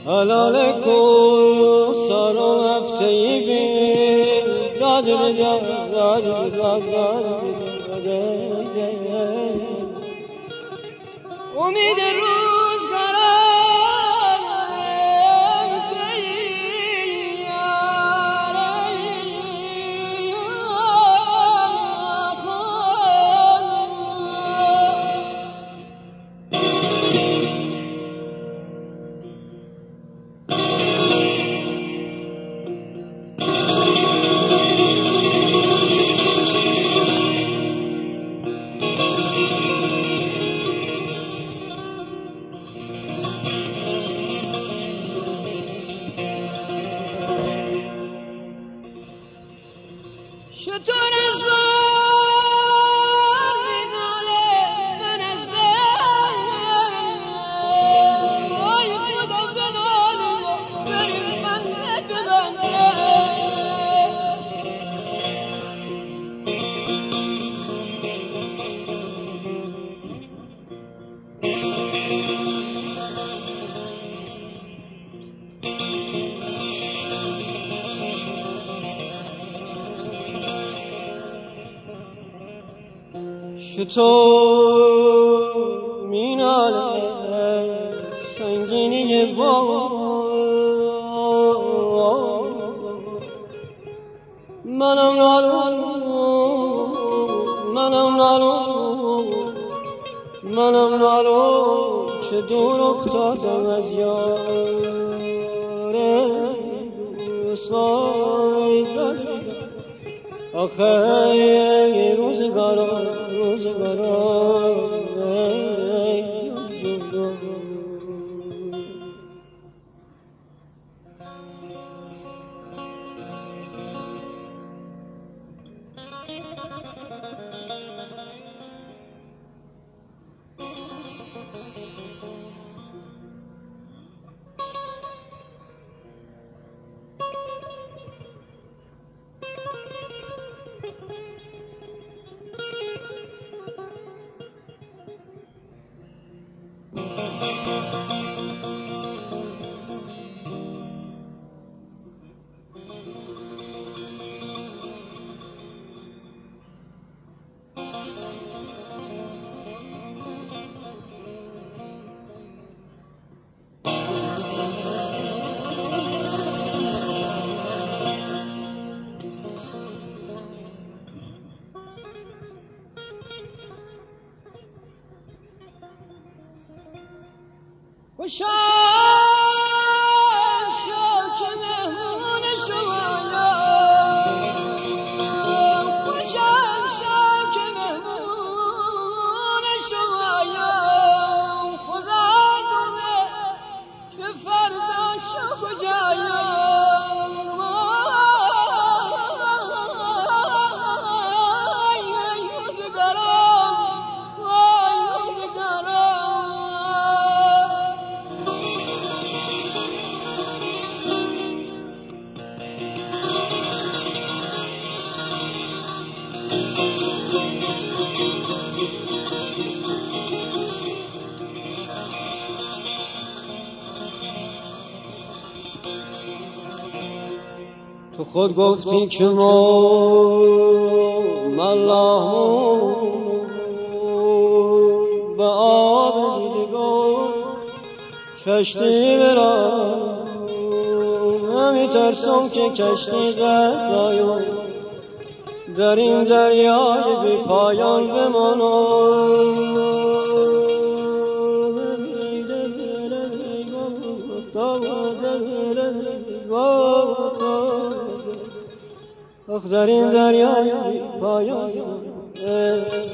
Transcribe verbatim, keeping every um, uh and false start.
حلال کو سارو هفته‌ای بی داد داد داد داد داد امید روزگارم شطور از بار بیناله من از دل وای خدا بناله بریم من ببنده شطور میناله سنگینی بار منم نالو منم نالو منم نالو چه دور افتادم از یار دوستای آخه روزگارا روزگارا خوشم شو که مهمون شمایم خوشم شو که مهمون شمایم خدا دونه که فردا شو کجایم وای روزگارم وای روزگارم تو خود گفتی که ما ملامون به آب دیدگاه کشتی برم همی ترسم که کشتی غرقایم در این دریای بی پایان بمانم آخ در این دریای پایان